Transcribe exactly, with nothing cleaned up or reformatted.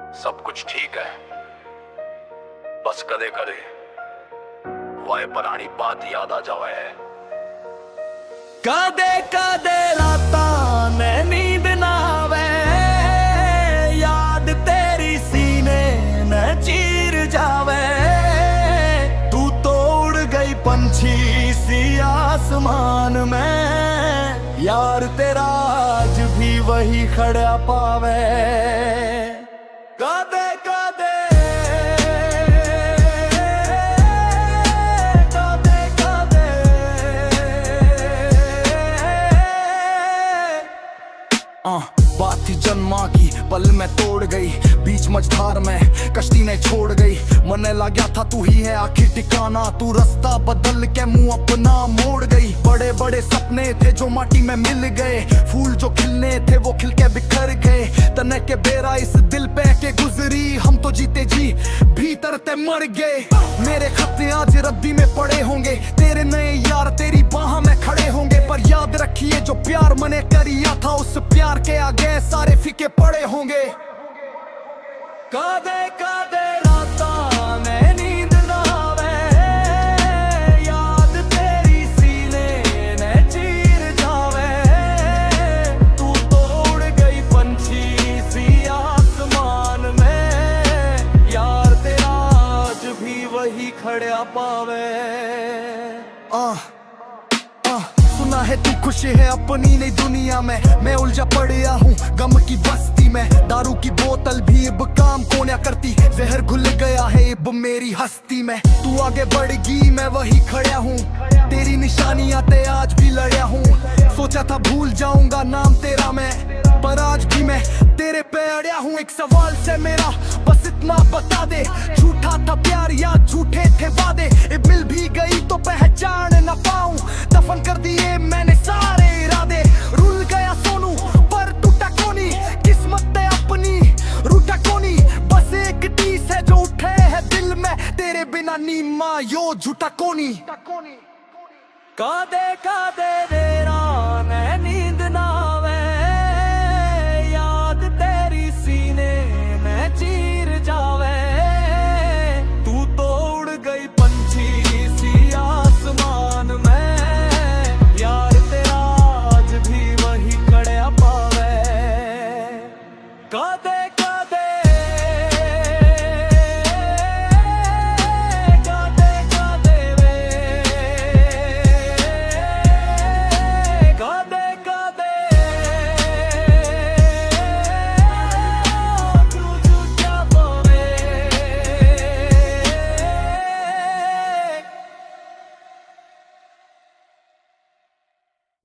सब कुछ ठीक है, बस कदे कदे वाए पुरानी बात याद आ जावे। कदे कदे रातां ने नींद ना आवे, याद तेरी सीने न चीर जावे। तू तो उड़ गई पंछी सी आसमान में, यार तेरा आज भी वही खड़ा पावे। कदे कदे कदे कदे आ, बात थी जन्मा की, पल में तोड़ गई बीच मझधार में, कश्ती ने छोड़ गई। मने लगा था तू ही है आखिर ठिकाना, तू रास्ता बदल के मुंह अपना मोड़ गई। बड़े बड़े सपने थे जो माटी में मिल गए, फूल जो खिलने थे वो खिल के बिखर गए। तने के बेरा इस दिल पे के गुजरी, हम तो जीते जी भीतर ते मर गए। मेरे खत्ते आज रद्दी में पड़े होंगे, तेरे नए यार तेरी बाह में खड़े होंगे। पर याद रखिए जो प्यार मने करिया था, उस प्यार के आगे सारे फीके पड़े होंगे। कदे कदे रातां में नींद ना आवे, याद तेरी सीने ने चीर जावे। तू तो उड़ गई पंछी सी आसमान में, यार तेरा आज भी वही खड़ा पावे। आ, आ, सुना है तू खुश है अपनी नई दुनिया में, मैं उलझा पड़िया हूँ गम की बस्ती में। दारू की बोतल भी अब काम कोन्या करती, जहर घुल गया है अब मेरी हस्ती में। तू आगे बढ़गी मैं वही खड़ा हूँ, तेरी निशानियां ते आज भी लड़या हूँ। सोचा था भूल जाऊंगा नाम तेरा मैं, पर आज भी मैं तेरे पे अड़या हूँ। एक सवाल से मेरा बस इतना बता दे, झूठा था प्यार या झूठे थे वादे? ए मिल भी गई तो पहचान न पाऊं, दफन कर दिए मैंने सारे इरादे। रुल गया सोनू पर टूटा कोनी, किस्मत ते अपनी रूठा कोनी। बस एक टीस है जो उठे है दिल में, तेरे बिना नीमा यो झूठा कोनी। कादे कादे रे